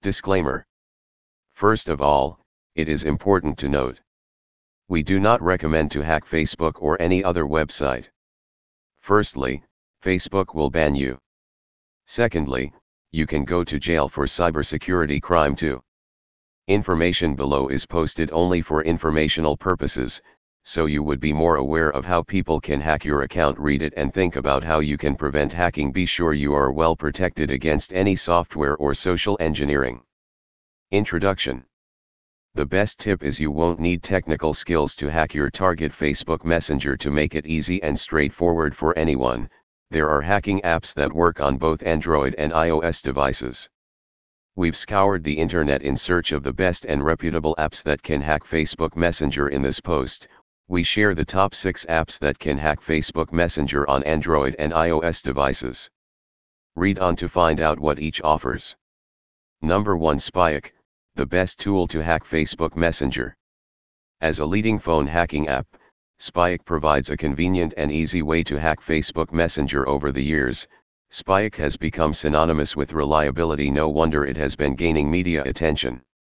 Disclaimer. First of all, it is important to note. We do not recommend to hack Facebook or any other website. Firstly, Facebook will ban you. Secondly, you can go to jail for cybersecurity crime too. Information below is posted only for informational purposes, so you would be more aware of how people can hack your account. Read it and think about how you can prevent hacking. Be sure you are well protected against any software or social engineering. Introduction. The best tip is you won't need technical skills to hack your target Facebook Messenger. To make it easy and straightforward for anyone, there are hacking apps that work on both Android and iOS devices. We've scoured the internet in search of the best and reputable apps that can hack Facebook Messenger. In this post, we share the top 6 apps that can hack Facebook Messenger on Android and iOS devices. Read on to find out what each offers. Number 1. Spyik, the best tool to hack Facebook Messenger. As a leading phone hacking app, Spyik provides a convenient and easy way to hack Facebook Messenger. Over the years, Spyik has become synonymous with reliability. No wonder it has been gaining media attention.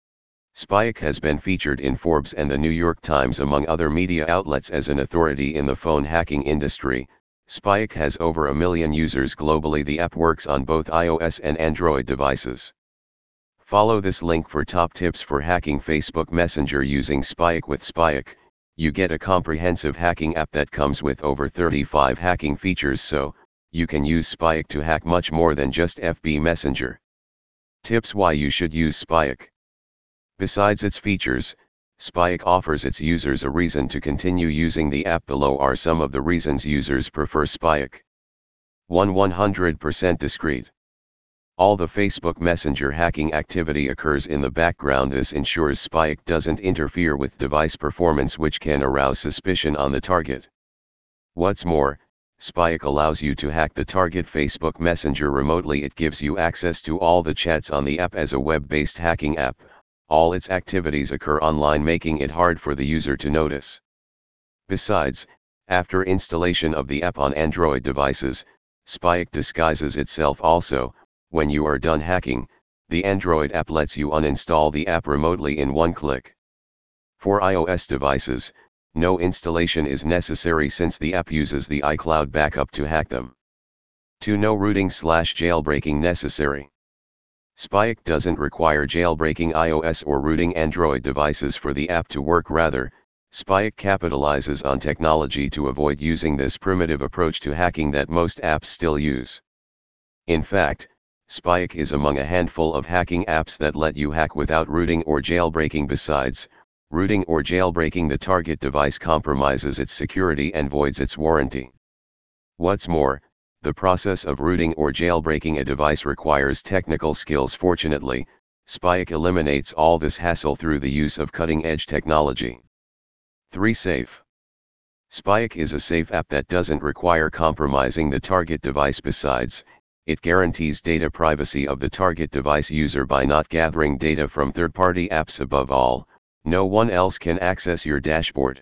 Spyik has been featured in Forbes and the New York Times, among other media outlets, as an authority in the phone hacking industry. Spyik has over 1 million users globally. The app works on both iOS and Android devices. Follow this link for top tips for hacking Facebook Messenger using Spyik. With Spyik, you get a comprehensive hacking app that comes with over 35 hacking features, so you can use Spyik to hack much more than just FB Messenger. Tips why you should use Spyik. Besides its features, Spyik offers its users a reason to continue using the app. Below are some of the reasons users prefer Spyik. 1. 100% discreet. All the Facebook Messenger hacking activity occurs in the background. This ensures Spyik doesn't interfere with device performance, which can arouse suspicion on the target. What's more, Spyik allows you to hack the target Facebook Messenger remotely. It gives you access to all the chats on the app. As a web-based hacking app, all its activities occur online, making it hard for the user to notice. Besides, after installation of the app on Android devices, Spyik disguises itself also. When you are done hacking, the Android app lets you uninstall the app remotely in one click. For iOS devices, no installation is necessary since the app uses the iCloud backup to hack them. 2. No rooting/jailbreaking necessary. Spyik doesn't require jailbreaking iOS or rooting Android devices for the app to work. Rather, Spyik capitalizes on technology to avoid using this primitive approach to hacking that most apps still use. In fact, Spyik is among a handful of hacking apps that let you hack without rooting or jailbreaking. Besides, rooting or jailbreaking the target device compromises its security and voids its warranty. What's more, the process of rooting or jailbreaking a device requires technical skills. Fortunately, Spyik eliminates all this hassle through the use of cutting-edge technology. 3. Safe. Spyik is a safe app that doesn't require compromising the target device. Besides, it guarantees data privacy of the target device user by not gathering data from third-party apps. Above all, no one else can access your dashboard.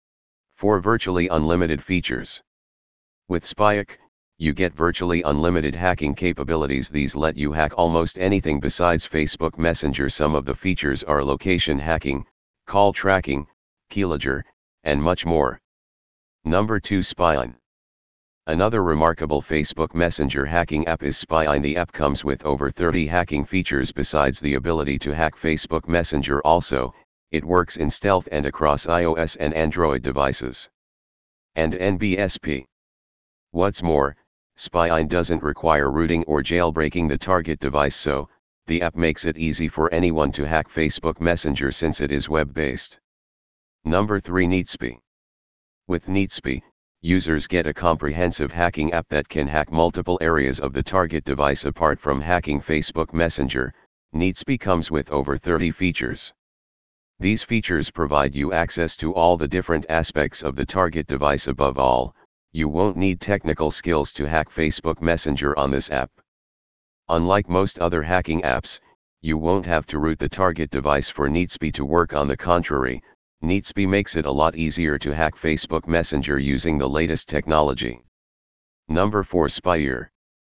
4. Virtually unlimited features. With Spyik, you get virtually unlimited hacking capabilities. These let you hack almost anything besides Facebook Messenger. Some of the features are location hacking, call tracking, keylogger, and much more. Number 2. Spyine. Another remarkable Facebook Messenger hacking app is Spyine. The app comes with over 30 hacking features. Besides the ability to hack Facebook Messenger, also, it works in stealth and across iOS and Android devices. And NBSP. What's more, Spyine doesn't require rooting or jailbreaking the target device, so the app makes it easy for anyone to hack Facebook Messenger since it is web-based. Number 3. Neatspy. With Neatspy, users get a comprehensive hacking app that can hack multiple areas of the target device. Apart from hacking Facebook Messenger, Neatspy comes with over 30 features. These features provide you access to all the different aspects of the target device. Above all, you won't need technical skills to hack Facebook Messenger on this app. Unlike most other hacking apps, you won't have to root the target device for Neatspy to work. On the contrary, Neatspy makes it a lot easier to hack Facebook Messenger using the latest technology. Number 4. Spyr.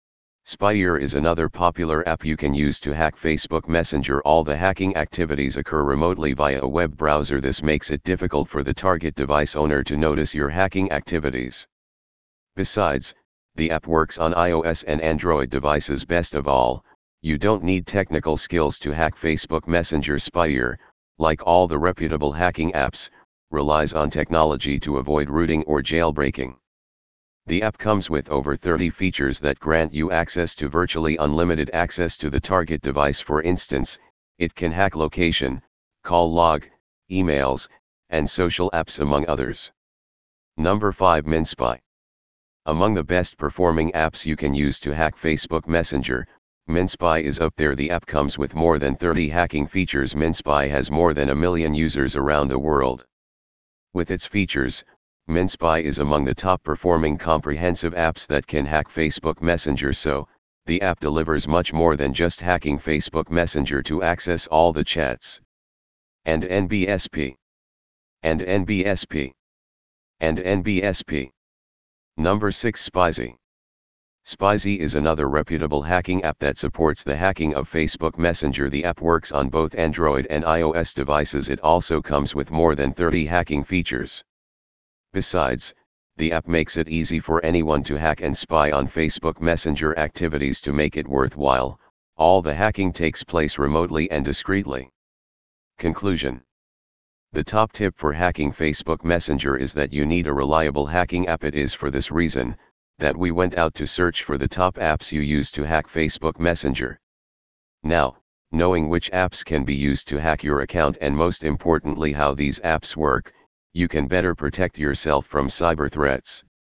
Spire is another popular app you can use to hack Facebook Messenger. All the hacking activities occur remotely via a web browser. This makes it difficult for the target device owner to notice your hacking activities. Besides, the app works on iOS and Android devices. Best of all, you don't need technical skills to hack Facebook Messenger. Spire, like all the reputable hacking apps, relies on technology to avoid rooting or jailbreaking. The app comes with over 30 features that grant you access to virtually unlimited access to the target device. For instance, it can hack location, call log, emails, and social apps among others. Number 5. MinSpy. Among the best performing apps you can use to hack Facebook Messenger, MinSpy is up there. The app comes with more than 30 hacking features. MinSpy has more than 1 million users around the world. With its features, MinSpy is among the top performing comprehensive apps that can hack Facebook Messenger. So, the app delivers much more than just hacking Facebook Messenger to access all the chats. And NBSP. And NBSP. And NBSP. Number 6. Spizy. Spizy is another reputable hacking app that supports the hacking of Facebook Messenger. The app works on both Android and iOS devices. It also comes with more than 30 hacking features. Besides, the app makes it easy for anyone to hack and spy on Facebook Messenger activities. To make it worthwhile, all the hacking takes place remotely and discreetly. Conclusion. The top tip for hacking Facebook Messenger is that you need a reliable hacking app. It is for this reason that we went out to search for the top apps you use to hack Facebook Messenger. Now, knowing which apps can be used to hack your account and most importantly how these apps work, you can better protect yourself from cyber threats.